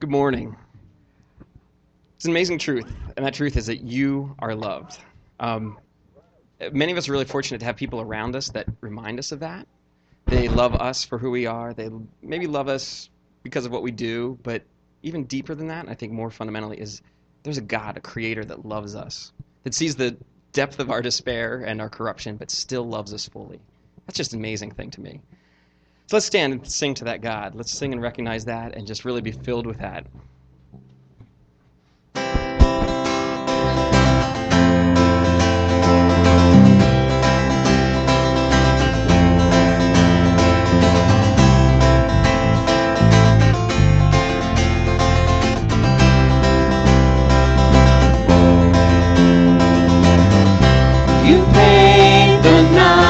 Good morning. It's an amazing truth, and that truth is that you are loved. Many of us are really fortunate to have people around us that remind us of that. They love us for who we are. They maybe love us because of what we do, but even deeper than that, I think more fundamentally, is there's a God, a creator that loves us, that sees the depth of our despair and our corruption, but still loves us fully. That's just an amazing thing to me. So let's stand and sing to that God. Let's sing and recognize that and just really be filled with that. You paint the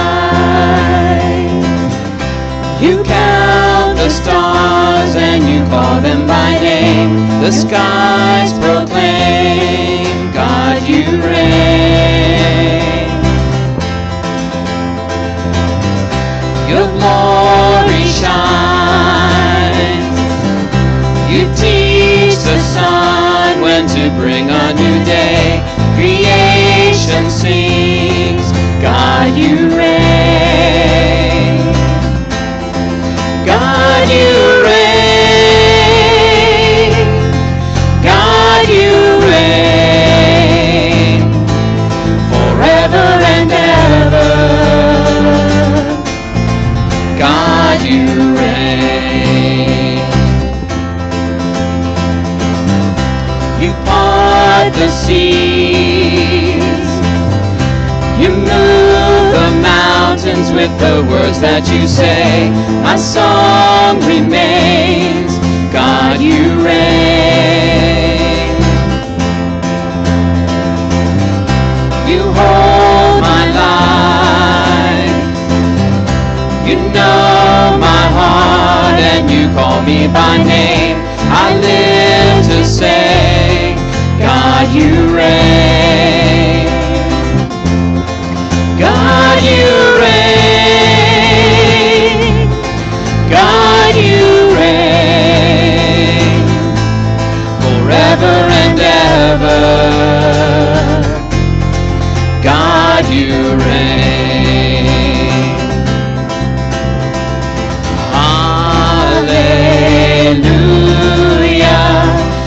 night, you count the stars and you call them by name. The skies proclaim, God, you reign. Your glory shines. You teach the sun when to bring a new day. Creation sings, God, you reign. God, you reign. God, you reign. Forever and ever. God, you reign. You part the seas. You move the mountains with the words that you say. My song remains, God, you reign. You hold my life. You know my heart and you call me by name. I live to say, God, you reign. God, you reign. God, you reign. Forever and ever. God, you reign. Hallelujah.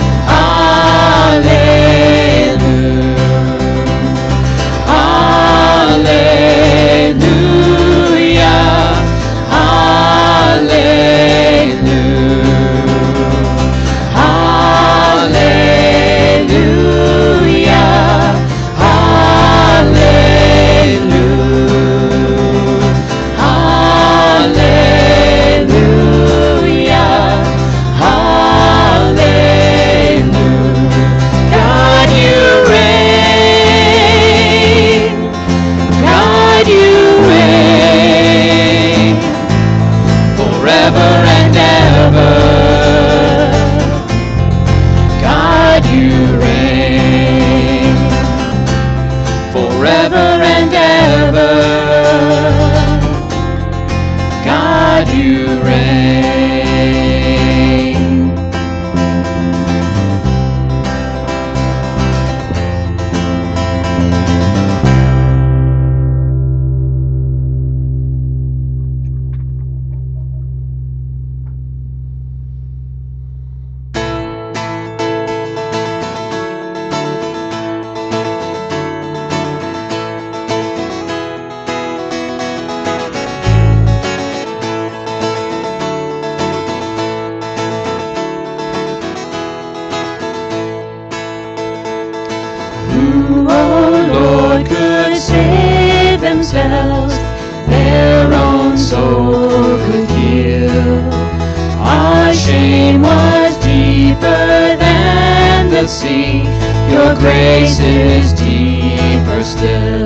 Their own soul could heal. Our shame was deeper than the sea. Your grace is deeper still.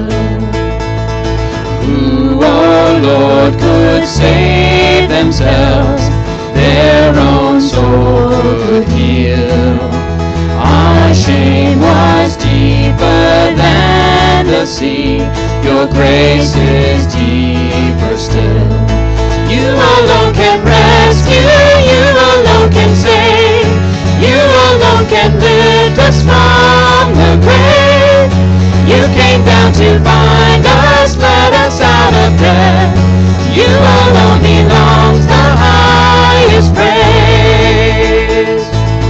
Who, oh Lord, could save themselves? Their own soul could heal. Our shame was deeper than the sea. Your grace is deeper still. You alone can rescue. You alone can save. You alone can lift us from the grave. You came down to find us, let us out of death. You alone belongs the highest praise.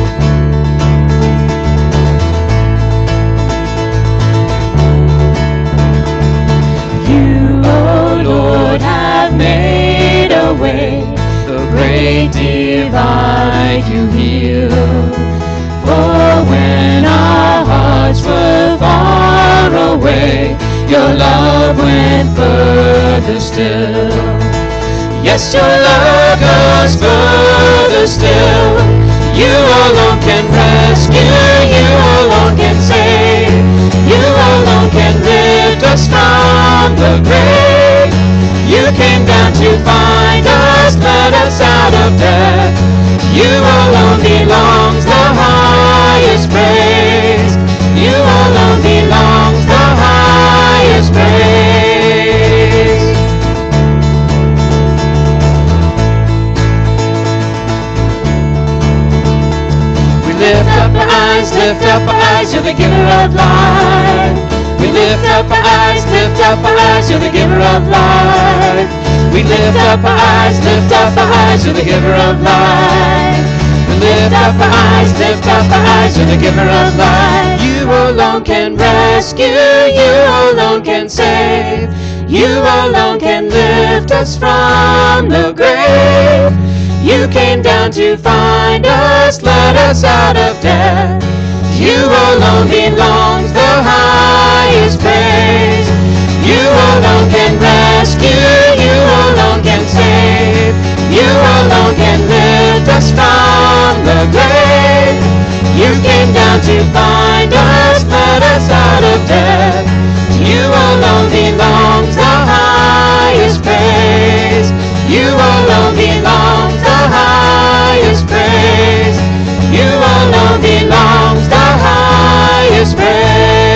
You, O Lord, have made a way, the great divide you heal. For when our hearts were far away, your love went further still. Yes, your love goes further still. You alone can rescue, you alone can save. You alone can lift us from the grave. You came down to find us, let us out of death. You alone belongs the highest praise. You alone belongs the highest praise. We lift up our eyes, lift up our eyes, you're the giver of life. We lift up our eyes, lift up our eyes, you're the giver of life. We lift up our eyes, lift up our eyes, you're the giver of life. We lift up our eyes, lift up our eyes, you're the giver of life. You alone can rescue, you alone can save. You alone can lift us from the grave. You came down to find us, let us out of death. You alone belongs the highest praise. You alone can rescue, you alone can save. You alone can lift us from the grave. You came down to find us, let us out of death. You alone belongs the highest praise. You alone belongs the highest praise. You alone belongs the highest praise.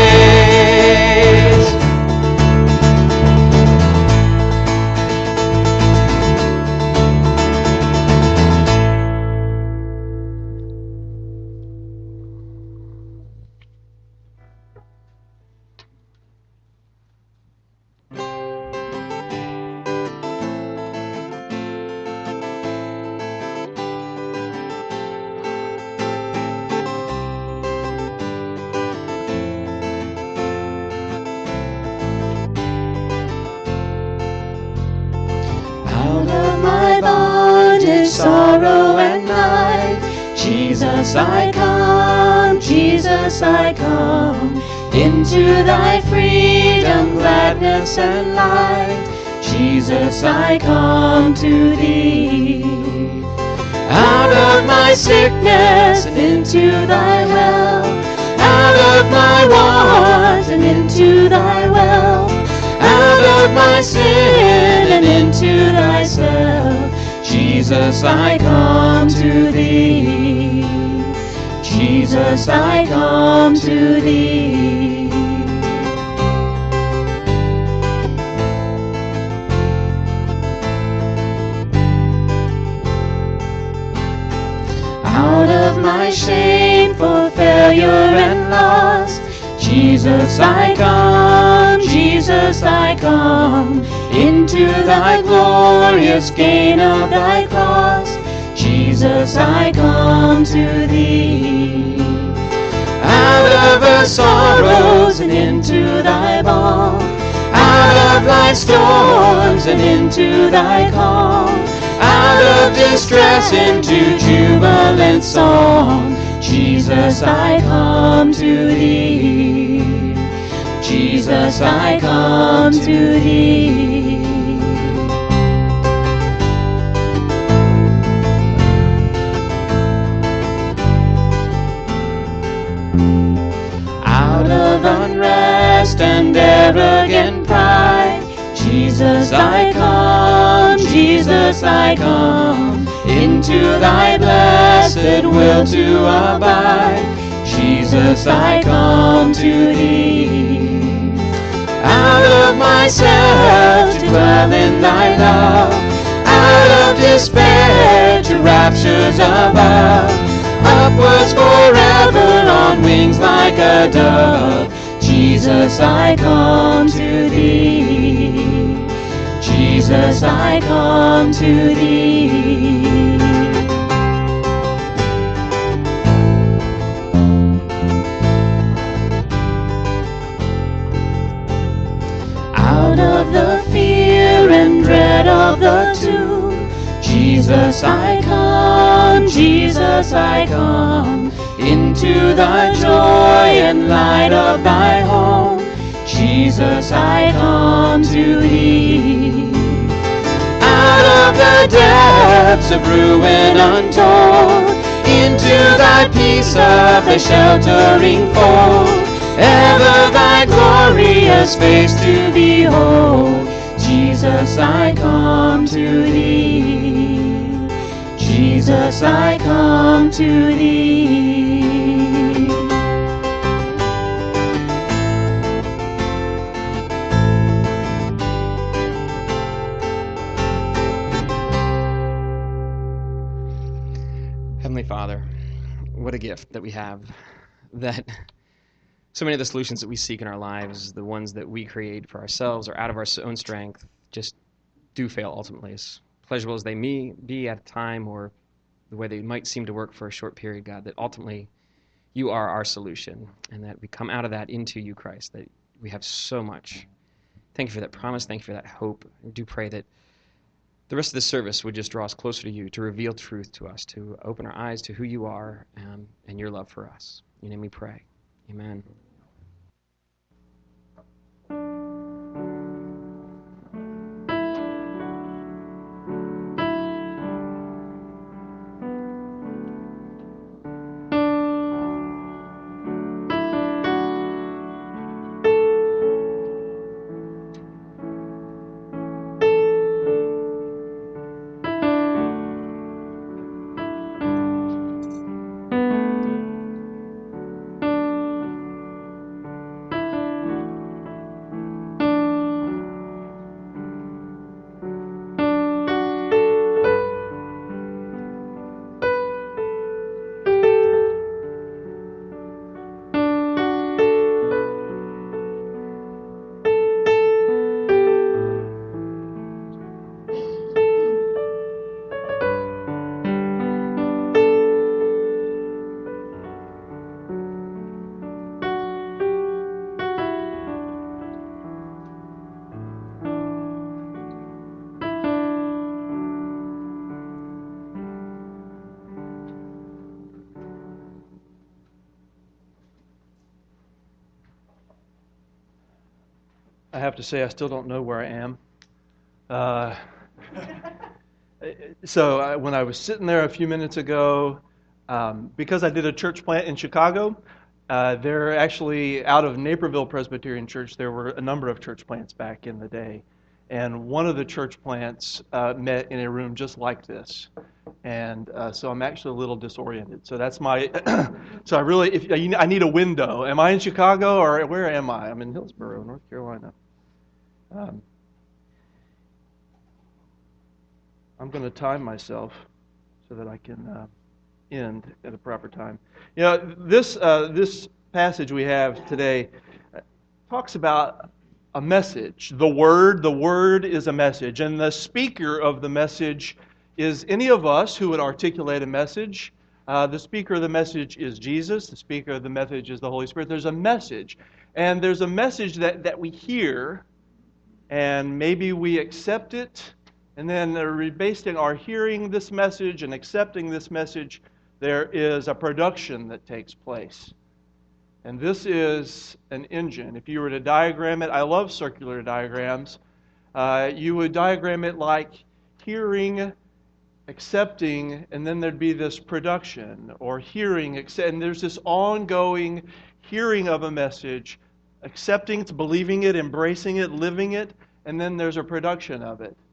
Sorrow and night, Jesus I come, Jesus I come, into thy freedom, gladness and light, Jesus I come to thee. Out of my sickness and into thy health, out of my want and into thy wealth, out of my sin and into thyself, Jesus, I come to thee. Jesus, I come to thee. Out of my shameful failure and loss, Jesus, I come, Jesus, I come, into thy glorious gain of thy cross. Jesus, I come to thee. Out of her sorrows and into thy balm, out of life's storms and into thy calm, out of distress into jubilant song. Jesus, I come to thee. Jesus, I come to thee. Out of unrest and arrogant pride, Jesus, I come, Jesus, I come, into thy blessed will to abide. Jesus, I come to thee. Out of myself to dwell in thy love, out of despair to raptures above, upwards forever on wings like a dove. Jesus, I come to thee. Jesus, I come to thee. Out of the fear and dread of the tomb, Jesus, I come, Jesus, I come, into the joy and light of thy home. Jesus, I come to thee. Out of the depths of ruin untold, into thy peace of the sheltering fold, ever thy glorious face to behold. Jesus, I come to thee. Jesus, I come to thee. Heavenly Father, what a gift that we have, that so many of the solutions that we seek in our lives, the ones that we create for ourselves or out of our own strength, just do fail ultimately. As pleasurable as they may be at a time, or the way they might seem to work for a short period, God, that ultimately you are our solution, and that we come out of that into you, Christ, that we have so much. Thank you for that promise. Thank you for that hope. I do pray that the rest of this service would just draw us closer to you, to reveal truth to us, to open our eyes to who you are and your love for us. In your name we pray. Amen. I have to say, I still don't know where I am. When I was sitting there a few minutes ago, because I did a church plant in Chicago, they're actually out of Naperville Presbyterian Church. There were a number of church plants back in the day. And one of the church plants met in a room just like this. And so I'm actually a little disoriented. So that's my, so I need a window. Am I in Chicago or where am I? I'm in Hillsborough, North Carolina. I'm going to time myself so that I can end at a proper time. You know, this passage we have today talks about a message. The Word is a message. And the speaker of the message is any of us who would articulate a message. The speaker of the message is Jesus. The speaker of the message is the Holy Spirit. There's a message. And there's a message that we hear, and maybe we accept it. And then based on our hearing this message and accepting this message, there is a production that takes place. And this is an engine. If you were to diagram it, I love circular diagrams. You would diagram it like hearing, accepting, and then there'd be this production, or hearing, and there's this ongoing hearing of a message, accepting it, believing it, embracing it, living it, and then there's a production of it.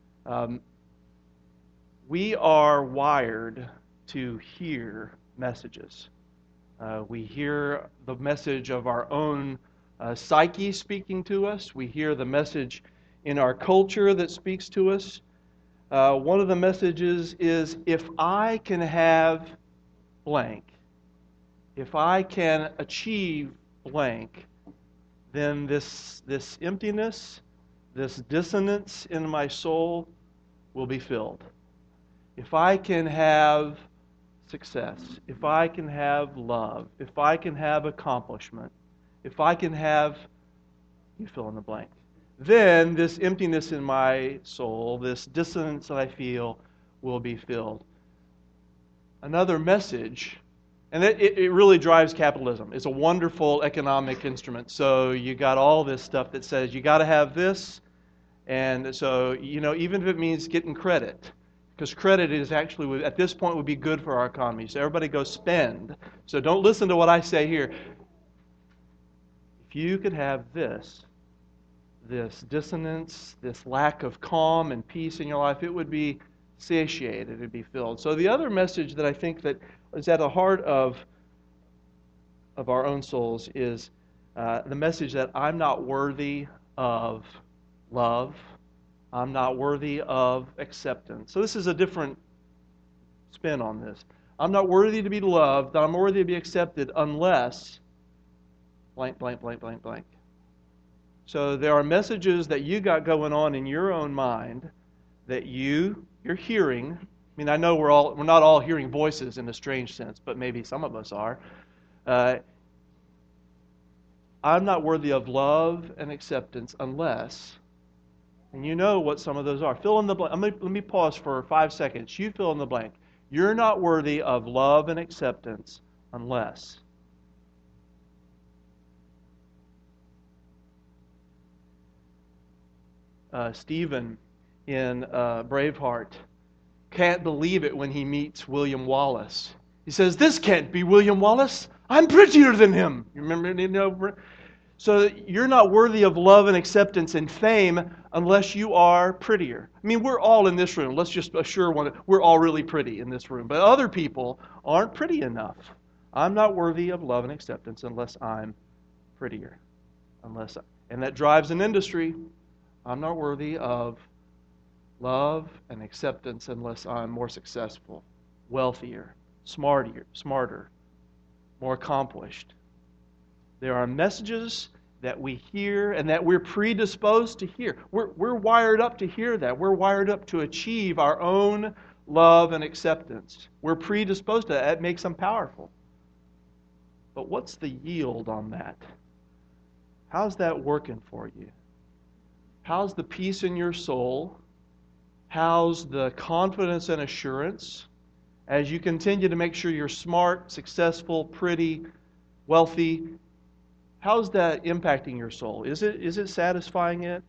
We are wired to hear messages. We hear the message of our own psyche speaking to us. We hear the message in our culture that speaks to us. One of the messages is, if I can have blank, if I can achieve blank, then this emptiness, this dissonance in my soul will be filled. If I can have success, if I can have love, if I can have accomplishment, if I can have, you fill in the blank, then this emptiness in my soul, this dissonance that I feel, will be filled. Another message, and it really drives capitalism. It's a wonderful economic instrument. So you got all this stuff that says you got to have this, and so, even if it means getting credit, because credit is actually, at this point, would be good for our economy. So everybody go spend. So don't listen to what I say here. If you could have this dissonance, this lack of calm and peace in your life, it would be satiated, it would be filled. So the other message that I think that is at the heart of our own souls is the message that I'm not worthy of love. I'm not worthy of acceptance. So this is a different spin on this. I'm not worthy to be loved. I'm worthy to be accepted unless blank, blank, blank, blank, blank. So there are messages that you got going on in your own mind that you're hearing. I mean, I know we're not all hearing voices in a strange sense, but maybe some of us are. I'm not worthy of love and acceptance unless, and you know what some of those are. Fill in the blank. Let me pause for 5 seconds. You fill in the blank. You're not worthy of love and acceptance unless. Stephen in Braveheart can't believe it when he meets William Wallace. He says, "This can't be William Wallace. I'm prettier than him." You remember? So you're not worthy of love and acceptance and fame unless you are prettier. I mean, we're all in this room. Let's just assure we're all really pretty in this room. But other people aren't pretty enough. I'm not worthy of love and acceptance unless I'm prettier. And that drives an industry. I'm not worthy of love and acceptance unless I'm more successful, wealthier, smarter, more accomplished. There are messages that we hear and that we're predisposed to hear. We're wired up to hear that. We're wired up to achieve our own love and acceptance. We're predisposed to that. That makes them powerful. But what's the yield on that? How's that working for you? How's the peace in your soul? How's the confidence and assurance as you continue to make sure you're smart, successful, pretty, wealthy? How's that impacting your soul? Is it satisfying it?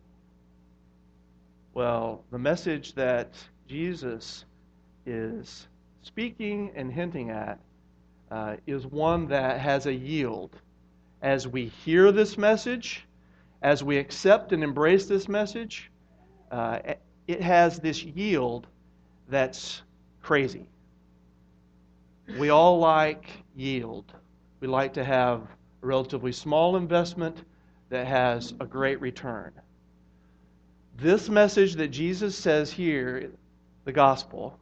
Well, the message that Jesus is speaking and hinting at is one that has a yield. As we hear this message, as we accept and embrace this message, it has this yield that's crazy. We all like yield. We like to have a relatively small investment that has a great return. This message that Jesus says here, the gospel,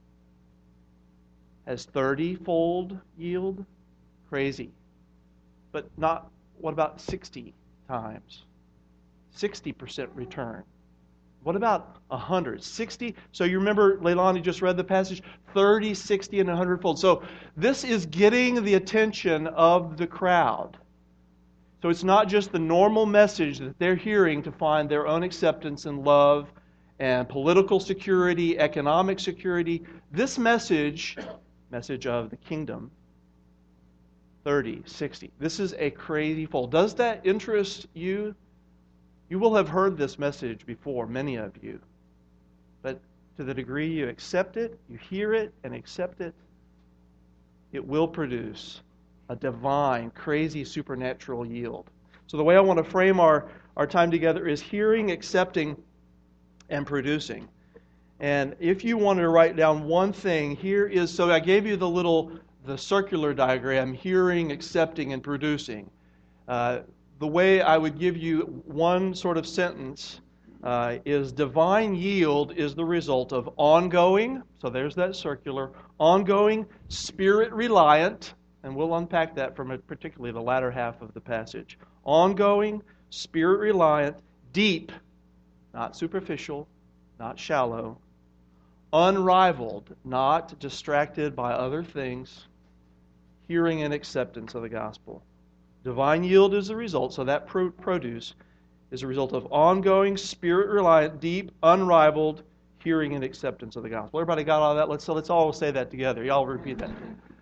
has 30-fold yield. Crazy. But not, what about 60 times? 60% return. What about 100? 60? So you remember Leilani just read the passage? 30, 60, and 100-fold. So this is getting the attention of the crowd. So it's not just the normal message that they're hearing to find their own acceptance and love and political security, economic security. This message of the kingdom, 30, 60. This is a crazy fold. Does that interest you? You will have heard this message before, many of you. But to the degree you accept it, you hear it and accept it, it will produce a divine, crazy, supernatural yield. So the way I want to frame our time together is hearing, accepting, and producing. And if you wanted to write down one thing, here is, so I gave you the circular diagram, hearing, accepting, and producing. The way I would give you one sort of sentence is divine yield is the result of ongoing, so there's that circular, ongoing, spirit-reliant, And we'll unpack that from particularly the latter half of the passage. Ongoing, Spirit-reliant, deep, not superficial, not shallow, unrivaled, not distracted by other things, hearing and acceptance of the gospel. Divine yield is the result, so that produce is a result of ongoing, Spirit-reliant, deep, unrivaled hearing and acceptance of the gospel. Everybody got all that? Let's all say that together. Y'all repeat that.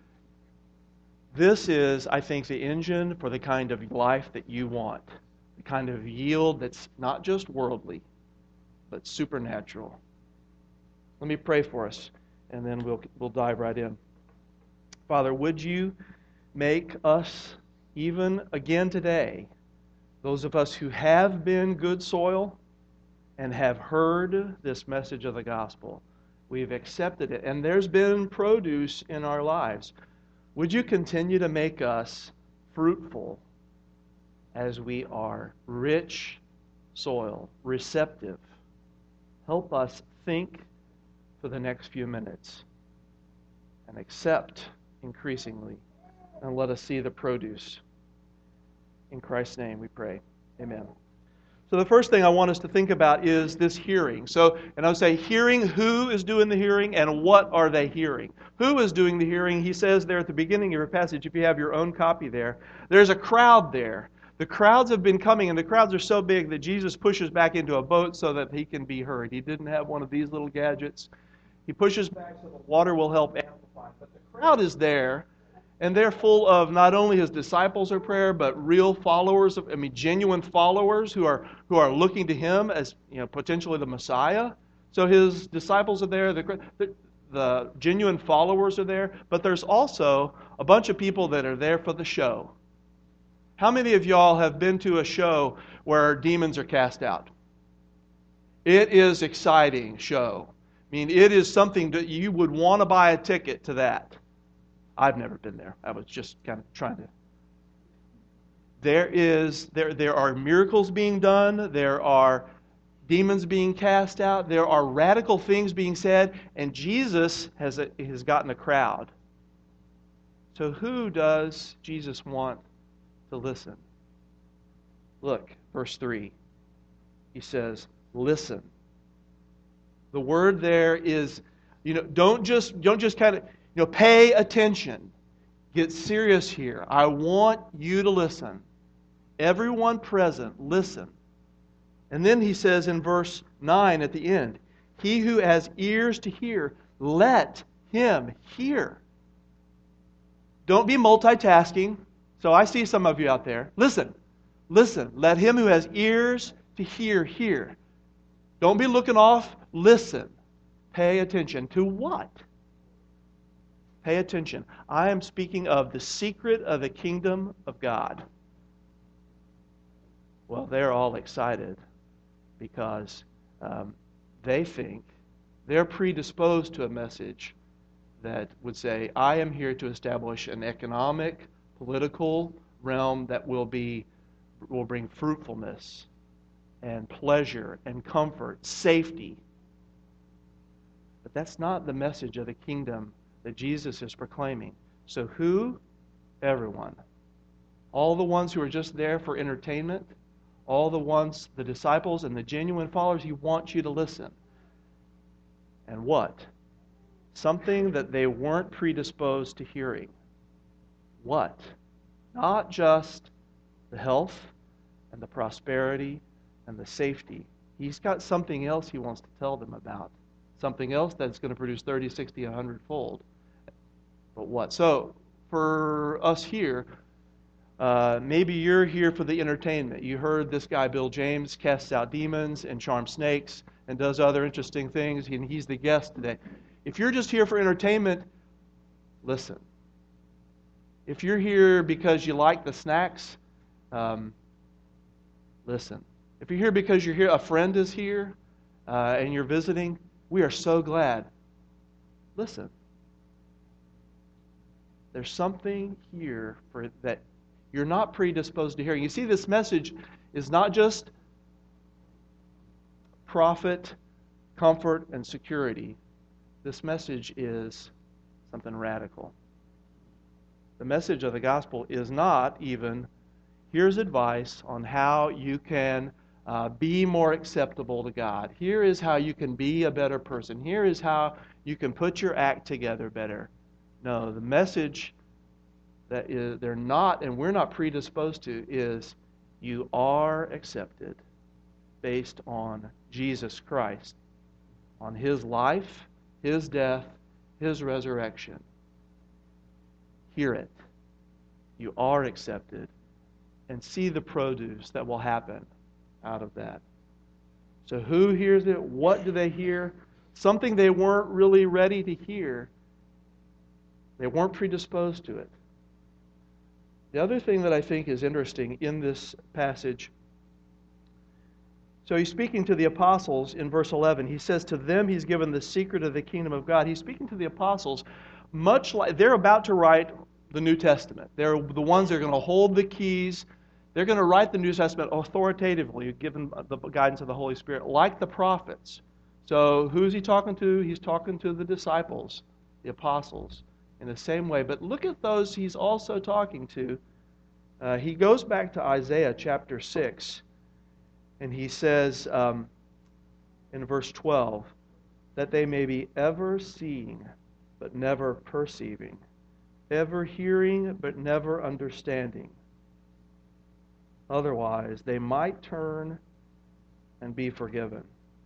This is, I think, the engine for the kind of life that you want. The kind of yield that's not just worldly, but supernatural. Let me pray for us, and then we'll dive right in. Father, would you make us, even again today, those of us who have been good soil and have heard this message of the gospel, we've accepted it, and there's been produce in our lives. Would you continue to make us fruitful as we are rich soil, receptive? Help us think for the next few minutes and accept increasingly, and let us see the produce. In Christ's name we pray. Amen. So the first thing I want us to think about is this hearing. And I would say hearing, who is doing the hearing and what are they hearing? Who is doing the hearing? He says there at the beginning of your passage, if you have your own copy there, there's a crowd there. The crowds have been coming, and the crowds are so big that Jesus pushes back into a boat so that he can be heard. He didn't have one of these little gadgets. He pushes back so the water will help amplify. But the crowd is there, and they're full of not only his disciples of prayer, but real followers, genuine followers who are looking to him as potentially the Messiah. So his disciples are there, the genuine followers are there, but there's also a bunch of people that are there for the show. How many of y'all have been to a show where demons are cast out? It is exciting show. It is something that you would want to buy a ticket to that. I've never been there. I was just kind of trying to. There are miracles being done. There are demons being cast out. There are radical things being said, and Jesus has gotten a crowd. So who does Jesus want to listen? Look, verse 3. He says, "Listen." The word there is, don't just kind of, pay attention. Get serious here. I want you to listen. Everyone present, listen. And then he says in verse 9 at the end, "He who has ears to hear, let him hear." Don't be multitasking. So I see some of you out there. Listen. Let him who has ears to hear, hear. Don't be looking off. Listen. Pay attention. To what? Pay attention. I am speaking of the secret of the kingdom of God. Well, they're all excited because they think they're predisposed to a message that would say, I am here to establish an economic, political realm that will bring fruitfulness and pleasure and comfort, safety. But that's not the message of the kingdom that Jesus is proclaiming. So who? Everyone. All the ones who are just there for entertainment, all the ones, the disciples and the genuine followers, he wants you to listen. And what? Something that they weren't predisposed to hearing. What? Not just the health and the prosperity and the safety. He's got something else he wants to tell them about. Something else that's going to produce 30, 60, 100-fold. But what? So, for us here, maybe you're here for the entertainment. You heard this guy, Bill James, casts out demons and charms snakes and does other interesting things, and he's the guest today. If you're just here for entertainment, listen. If you're here because you like the snacks, listen. If you're here because you're here, a friend is here, and you're visiting, we are so glad. Listen. There's something here for that you're not predisposed to hearing. You see, this message is not just profit, comfort, and security. This message is something radical. The message of the gospel is not even, here's advice on how you can be more acceptable to God. Here is how you can be a better person. Here is how you can put your act together better. No, the message that they're not, and we're not predisposed to, is you are accepted based on Jesus Christ, on His life, His death, His resurrection. Hear it. You are accepted, and see the produce that will happen out of that. So who hears it? What do they hear? Something they weren't really ready to hear. They weren't predisposed to it. The other thing that I think is interesting in this passage, so he's speaking to the apostles in verse 11. He says to them he's given the secret of the kingdom of God. He's speaking to the apostles much like they're about to write the New Testament. They're the ones that are going to hold the keys. They're going to write the New Testament authoritatively, given the guidance of the Holy Spirit, like the prophets. So who's he talking to? He's talking to the disciples, the apostles, in the same way. But look at those he's also talking to. He goes back to Isaiah chapter 6, and he says in verse 12, that they may be ever seeing, but never perceiving, ever hearing, but never understanding. Otherwise, they might turn and be forgiven.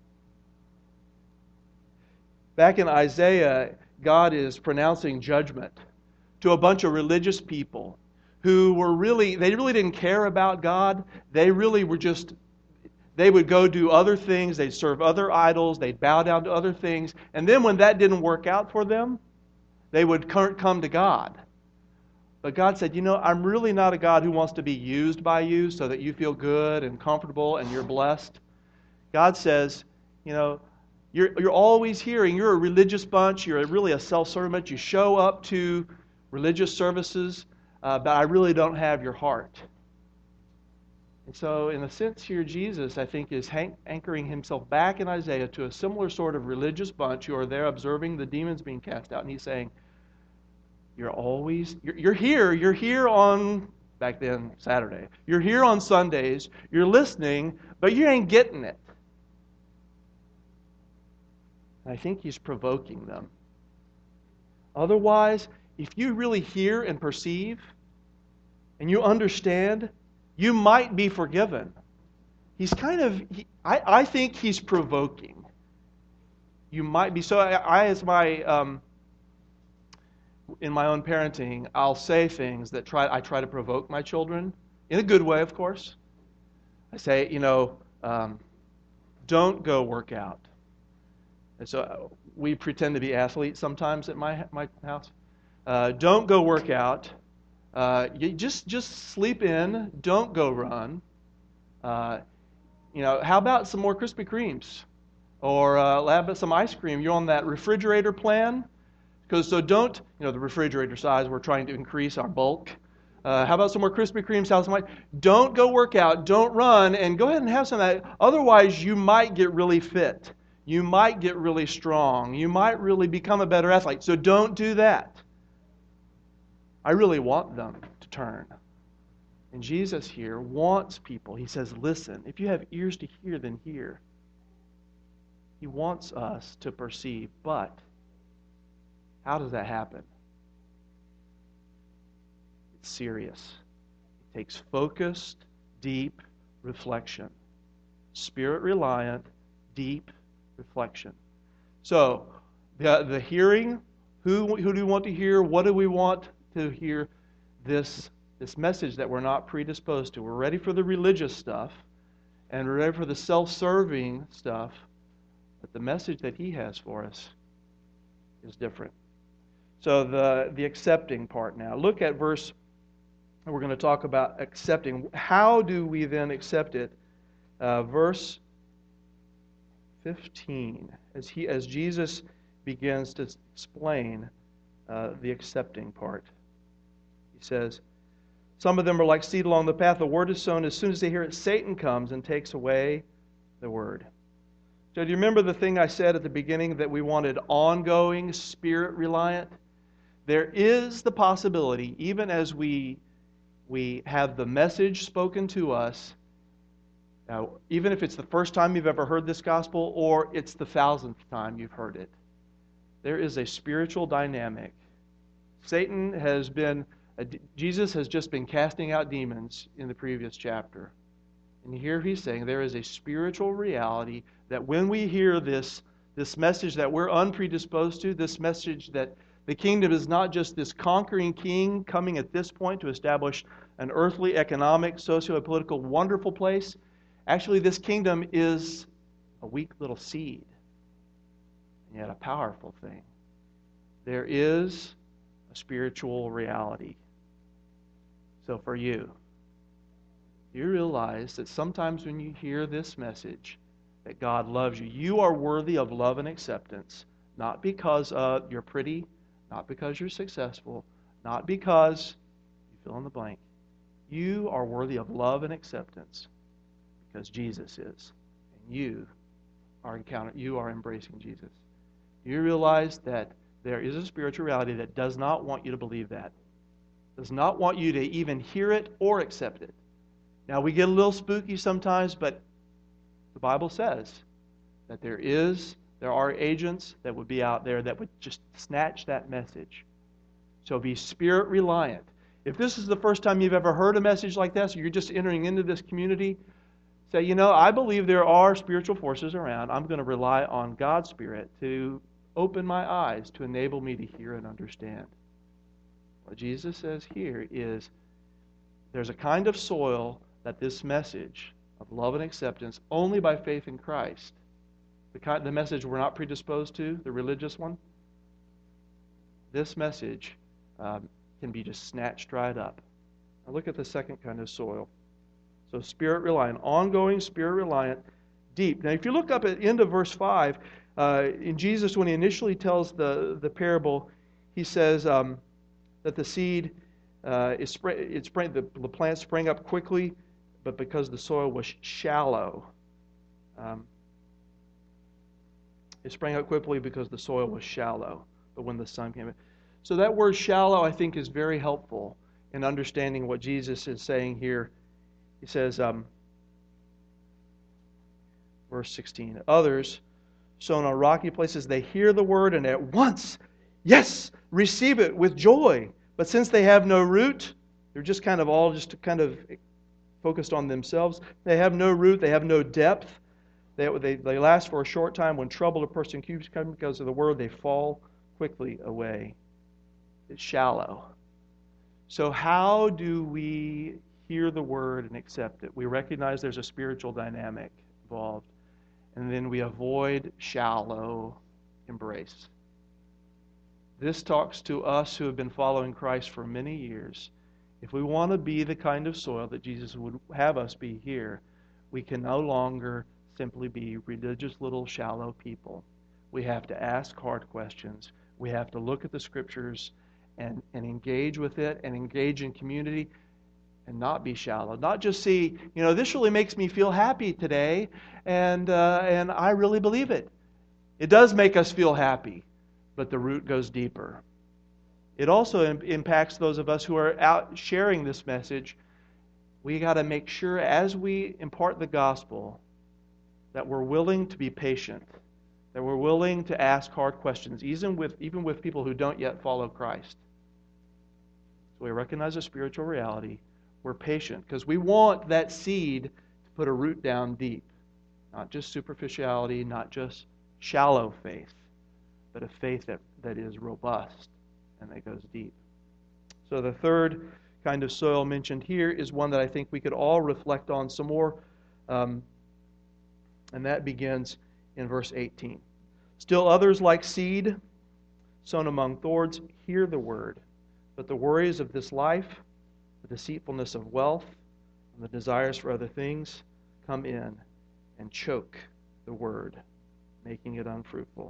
Back in Isaiah, God is pronouncing judgment to a bunch of religious people who they really didn't care about God. They really were they would go do other things. They'd serve other idols. They'd bow down to other things. And then when that didn't work out for them, they would come to God. But God said, I'm really not a God who wants to be used by you so that you feel good and comfortable and you're blessed. God says, you're always hearing. You're a religious bunch. You're really a self-servant. You show up to religious services, but I really don't have your heart. And so, in a sense here, Jesus, I think, is anchoring himself back in Isaiah to a similar sort of religious bunch who are there observing the demons being cast out. And he's saying, you're here on, back then, Saturday. You're here on Sundays. You're listening, but you ain't getting it. And I think he's provoking them. Otherwise, if you really hear and perceive, and you understand, you might be forgiven. He's I think he's provoking. You might be. So I as my, in my own parenting, I'll say things that I try to provoke my children, in a good way, of course. I say, don't go work out. And so we pretend to be athletes sometimes at my house. Don't go work out. You just sleep in. Don't go run. How about some more Krispy Kremes? Or how about some ice cream? You're on that refrigerator plan? So don't, the refrigerator size, we're trying to increase our bulk. How about some more Krispy Kremes? Don't go work out. Don't run. And go ahead and have some of that. Otherwise, you might get really fit. You might get really strong. You might really become a better athlete. So don't do that. I really want them to turn. And Jesus here wants people. He says, listen, if you have ears to hear, then hear. He wants us to perceive. But how does that happen? It's serious. It takes focused, deep reflection. Spirit-reliant, deep reflection. So, the hearing, who do we want to hear? What do we want to hear? This message that we're not predisposed to. We're ready for the religious stuff, and we're ready for the self-serving stuff, but the message that he has for us is different. So the accepting part now. Look at verse, we're going to talk about accepting. How do we then accept it? Verse 15, as Jesus begins to explain the accepting part. He says, some of them are like seed along the path. The word is sown. As soon as they hear it, Satan comes and takes away the word. So do you remember the thing I said at the beginning that we wanted ongoing, spirit-reliant? There is the possibility, even as we have the message spoken to us, now, even if it's the first time you've ever heard this gospel or it's the 1,000th time you've heard it, there is a spiritual dynamic. Jesus has just been casting out demons in the previous chapter. And here he's saying there is a spiritual reality that when we hear this message that we're unpredisposed to, this message that the kingdom is not just this conquering king coming at this point to establish an earthly, economic, socio-political, wonderful place. Actually, this kingdom is a weak little seed, and yet a powerful thing. There is a spiritual reality. So for you realize that sometimes when you hear this message, that God loves you, you are worthy of love and acceptance, not because you're pretty, not because you're successful, not because you fill in the blank. You are worthy of love and acceptance because Jesus is. And you are embracing Jesus. You realize that there is a spiritual reality that does not want you to believe that. Does not want you to even hear it or accept it. Now, we get a little spooky sometimes, but the Bible says that there are agents that would be out there that would just snatch that message. So be spirit reliant. If this is the first time you've ever heard a message like this, or you're just entering into this community, say, I believe there are spiritual forces around. I'm going to rely on God's Spirit to open my eyes, to enable me to hear and understand. What Jesus says here is there's a kind of soil that this message of love and acceptance only by faith in Christ, the message we're not predisposed to, the religious one, this message can be just snatched right up. Now look at the second kind of soil. So spirit reliant, ongoing, spirit reliant, deep. Now if you look up at the end of verse 5, in Jesus, when he initially tells the parable, he says that the seed the plant sprang up quickly, but because the soil was shallow. It sprang up quickly because the soil was shallow, but when the sun came in. So that word shallow, I think, is very helpful in understanding what Jesus is saying here. He says, verse 16, others sown on rocky places, they hear the word and at once, yes, receive it with joy. But since they have no root, they're just kind of focused on themselves. They have no root, they have no depth. They last for a short time. When trouble or persecution come because of the word, they fall quickly away. It's shallow. So how do we hear the word and accept it? We recognize there's a spiritual dynamic involved. And then we avoid shallow embrace. This talks to us who have been following Christ for many years. If we want to be the kind of soil that Jesus would have us be here, we can no longer simply be religious little shallow people. We have to ask hard questions. We have to look at the Scriptures and engage with it and engage in community and not be shallow. Not just see, this really makes me feel happy today and I really believe it. It does make us feel happy, but the root goes deeper. It also impacts those of us who are out sharing this message. We got to make sure as we impart the gospel that we're willing to be patient, that we're willing to ask hard questions, even with people who don't yet follow Christ. So we recognize a spiritual reality. We're patient because we want that seed to put a root down deep. Not just superficiality, not just shallow faith, but a faith that is robust and that goes deep. So the third kind of soil mentioned here is one that I think we could all reflect on some more. And that begins in verse 18. Still others like seed sown among thorns hear the word, but the worries of this life, the deceitfulness of wealth, and the desires for other things come in and choke the word, making it unfruitful.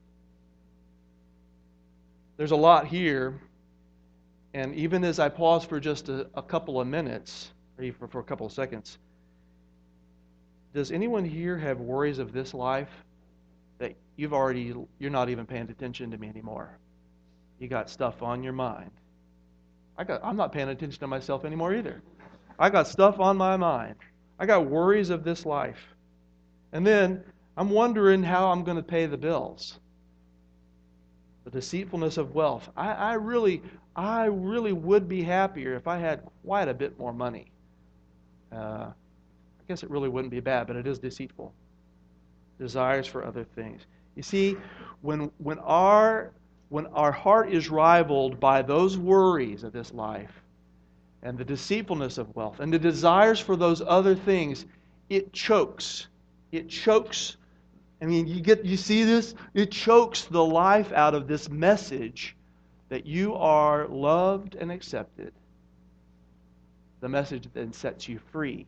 There's a lot here, and even as I pause for just a couple of minutes, or even for a couple of seconds, does anyone here have worries of this life that you're not even paying attention to me anymore? You got stuff on your mind. I'm not paying attention to myself anymore either. I got stuff on my mind. I got worries of this life. And then I'm wondering how I'm going to pay the bills. The deceitfulness of wealth. I really would be happier if I had quite a bit more money. I guess it really wouldn't be bad, but it is deceitful. Desires for other things. You see, when our heart is rivaled by those worries of this life and the deceitfulness of wealth and the desires for those other things, it chokes. It chokes. I mean, you see this? It chokes the life out of this message that you are loved and accepted. The message that then sets you free.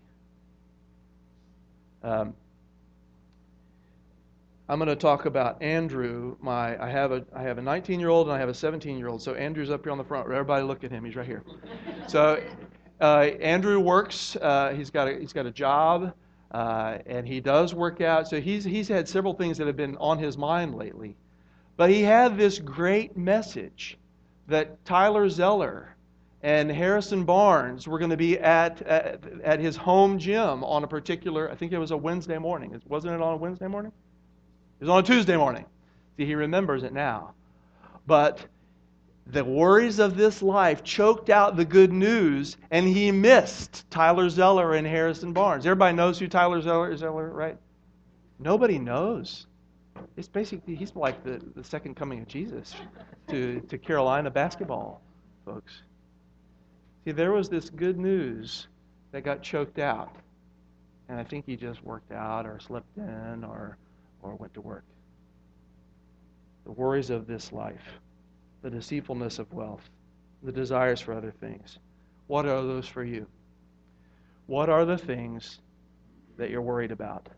I'm going to talk about Andrew. I have a 19-year-old and I have a 17-year-old. So Andrew's up here on the front. Everybody look at him. He's right here. So Andrew works. He's got a job, and he does work out. So he's had several things that have been on his mind lately. But he had this great message that Tyler Zeller and Harrison Barnes were going to be at his home gym on a particular, I think it was a Wednesday morning. Wasn't it on a Wednesday morning? It was on a Tuesday morning. See, he remembers it now. But the worries of this life choked out the good news, and he missed Tyler Zeller and Harrison Barnes. Everybody knows who Tyler Zeller is, right? Nobody knows. It's basically, he's like the second coming of Jesus to Carolina basketball, folks. See, there was this good news that got choked out. And I think he just worked out or slept in or went to work. The worries of this life, the deceitfulness of wealth, the desires for other things. What are those for you? What are the things that you're worried about?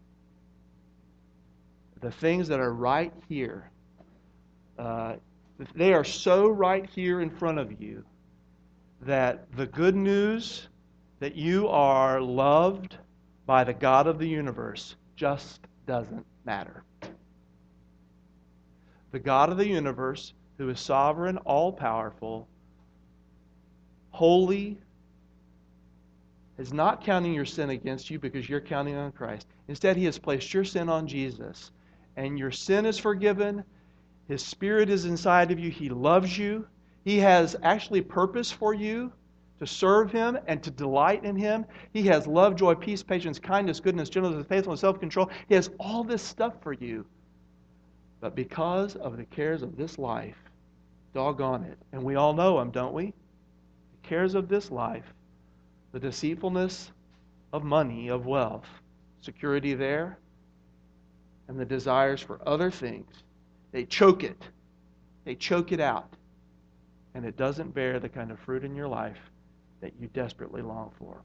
The things that are right here. They are so right here in front of you that the good news that you are loved by the God of the universe just doesn't matter. The God of the universe, who is sovereign, all-powerful, holy, is not counting your sin against you because you're counting on Christ. Instead, He has placed your sin on Jesus. And your sin is forgiven. His Spirit is inside of you. He loves you. He has actually purpose for you to serve Him and to delight in Him. He has love, joy, peace, patience, kindness, goodness, gentleness, faithfulness, self-control. He has all this stuff for you. But because of the cares of this life, doggone it. And we all know them, don't we? The cares of this life, the deceitfulness of money, of wealth, security there, and the desires for other things, they choke it. They choke it out. And it doesn't bear the kind of fruit in your life that you desperately long for.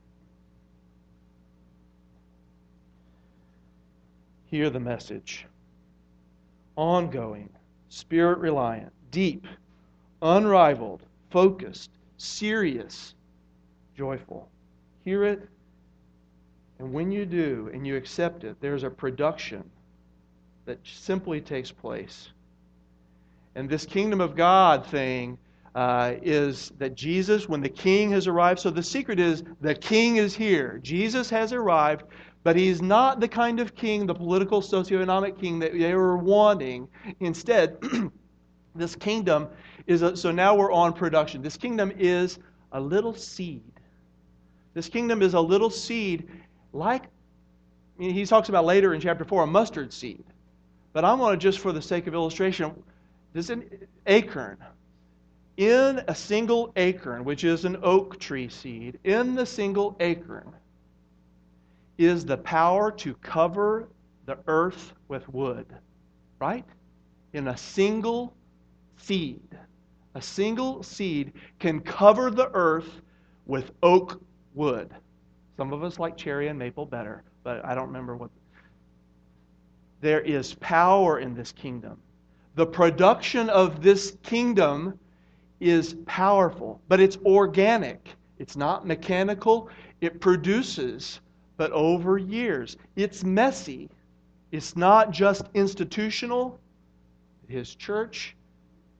Hear the message. Ongoing, Spirit-reliant, deep, unrivaled, focused, serious, joyful. Hear it, and when you do and you accept it, there's a production that simply takes place. And this kingdom of God thing is that Jesus, when the King has arrived, so the secret is the King is here. Jesus has arrived, but He's not the kind of king, the political, socioeconomic king that they were wanting. Instead, this kingdom is, so now we're on production. This kingdom is a little seed. This kingdom is a little seed like, he talks about later in chapter 4, a mustard seed. But I want to, just for the sake of illustration, this is an acorn. In a single acorn, which is an oak tree seed, in the single acorn is the power to cover the earth with wood. Right? In a single seed. A single seed can cover the earth with oak wood. Some of us like cherry and maple better, but I don't remember what. There is power in this kingdom. The production of this kingdom is powerful, but it's organic. It's not mechanical. It produces, but over years. It's messy. It's not just institutional. His church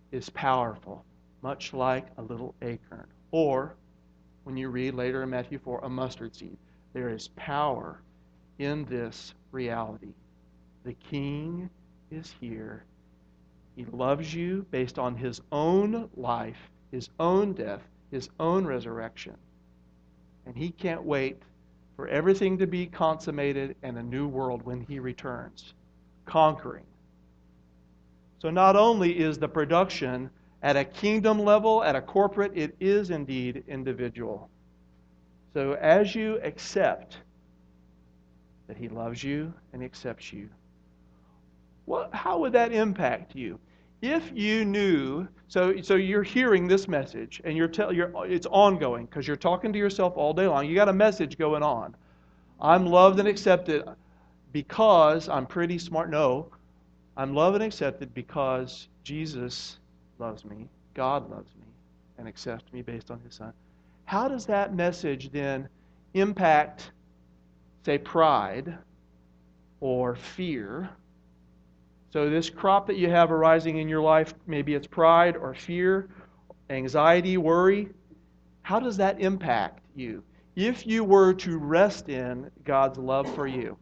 is powerful, much like a little acorn. Or, when you read later in Matthew 4, a mustard seed. There is power in this reality. The King is here. He loves you based on His own life, His own death, His own resurrection. And He can't wait for everything to be consummated and a new world when He returns, conquering. So not only is the production at a kingdom level, at a corporate, it is indeed individual. So as you accept that He loves you and accepts you, how would that impact you? If you knew, so you're hearing this message, and it's ongoing because you're talking to yourself all day long. You got a message going on. I'm loved and accepted because I'm pretty smart. No, I'm loved and accepted because Jesus loves me, God loves me, and accepts me based on His Son. How does that message then impact, say, pride or fear? So this crop that you have arising in your life, maybe it's pride or fear, anxiety, worry. How does that impact you if you were to rest in God's love for you?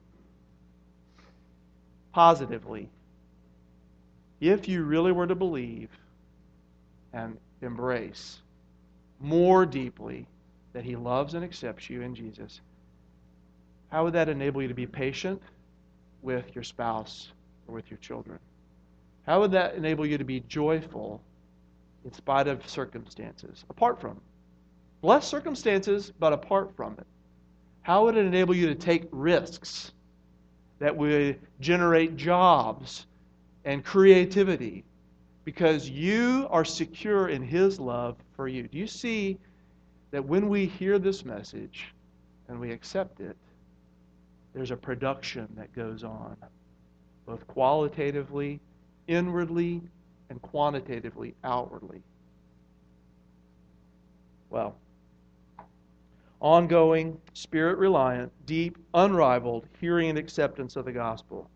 Positively. If you really were to believe and embrace more deeply that He loves and accepts you in Jesus, how would that enable you to be patient with your spouse or with your children? How would that enable you to be joyful in spite of circumstances? Apart from blessed circumstances, but apart from it. How would it enable you to take risks that would generate jobs and creativity because you are secure in His love for you? Do you see that when we hear this message and we accept it, there's a production that goes on, both qualitatively, inwardly, and quantitatively, outwardly? Well, ongoing, Spirit-reliant, deep, unrivaled hearing and acceptance of the gospel.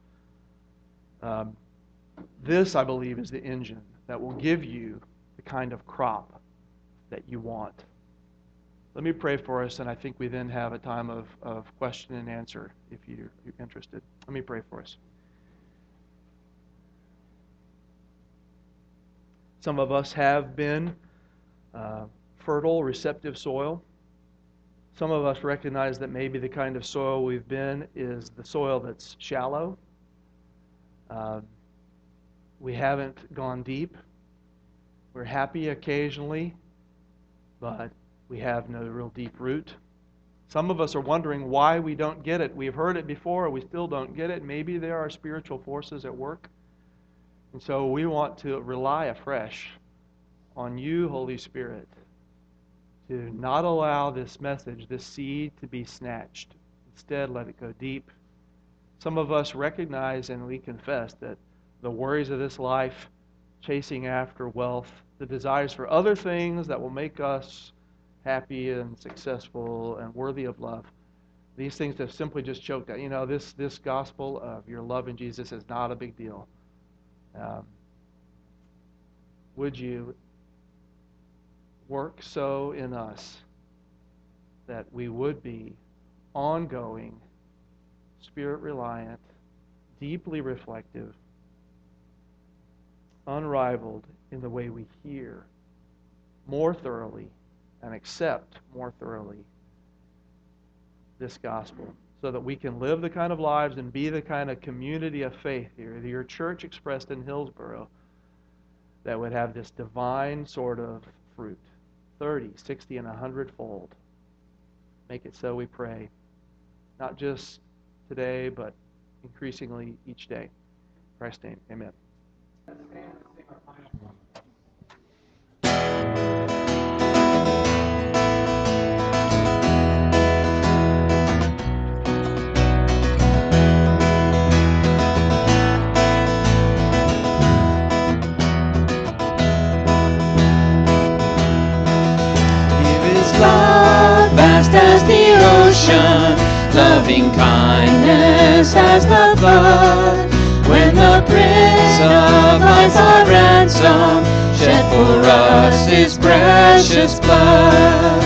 This, I believe, is the engine that will give you the kind of crop that you want. Let me pray for us, and I think we then have a time of question and answer if you're interested. Let me pray for us. Some of us have been fertile, receptive soil. Some of us recognize that maybe the kind of soil we've been is the soil that's shallow. We haven't gone deep. We're happy occasionally, but we have no real deep root. Some of us are wondering why we don't get it. We've heard it before, we still don't get it. Maybe there are spiritual forces at work. And so we want to rely afresh on you, Holy Spirit, to not allow this message, this seed, to be snatched. Instead, let it go deep. Some of us recognize and we confess that the worries of this life, chasing after wealth, the desires for other things that will make us happy and successful and worthy of love, these things have simply just choked out. You know, this gospel of your love in Jesus is not a big deal. Would you work so in us that we would be ongoing, Spirit-reliant, deeply reflective, unrivaled in the way we hear more thoroughly and accept more thoroughly this gospel, so that we can live the kind of lives and be the kind of community of faith here, your church expressed in Hillsboro, that would have this divine sort of fruit, 30, 60, and 100-fold. Make it so, we pray, not just today, but increasingly each day. In Christ's name, amen. Love vast as the ocean, loving kindness as the flood. When the Prince of life for ransom, shed for us His precious blood.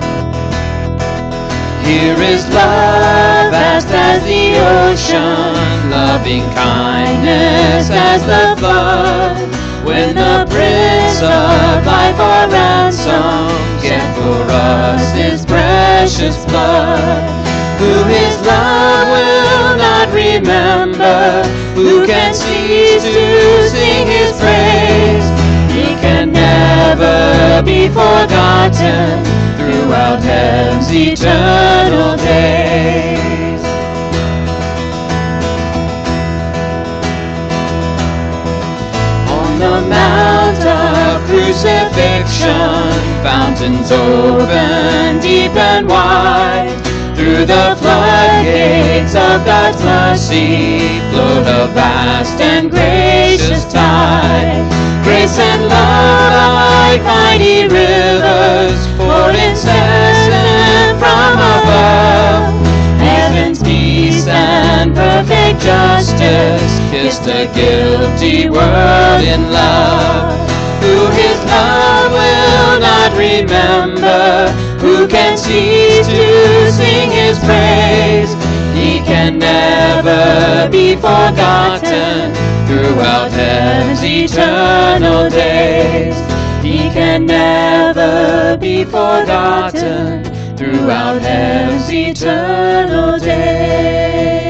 Here is love, vast as the ocean, loving kindness as the flood. When the Prince of life for ransom, shed for us His precious blood. Who His love will not remember, who can cease to sing His praise? He can never be forgotten throughout heaven's eternal days. On the Mount of Crucifixion, fountains open deep and wide. Through the floodgates of God's mercy flowed a vast and gracious tide. Grace and love like mighty rivers poured incessant from above. Heaven's peace and perfect justice kissed a guilty world in love. Who His love will not remember, who can cease to sing His praise? He can never be forgotten throughout heaven's eternal days. He can never be forgotten throughout heaven's eternal days.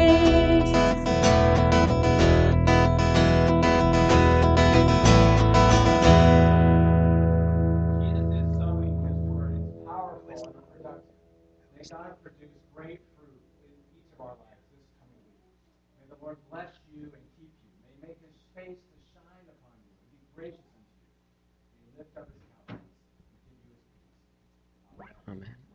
May God produce great fruit in each of our lives this coming week. May the Lord bless you and keep you. May He make His face to shine upon you and be gracious unto you. May He lift up His countenance and give you His peace. Amen. Amen.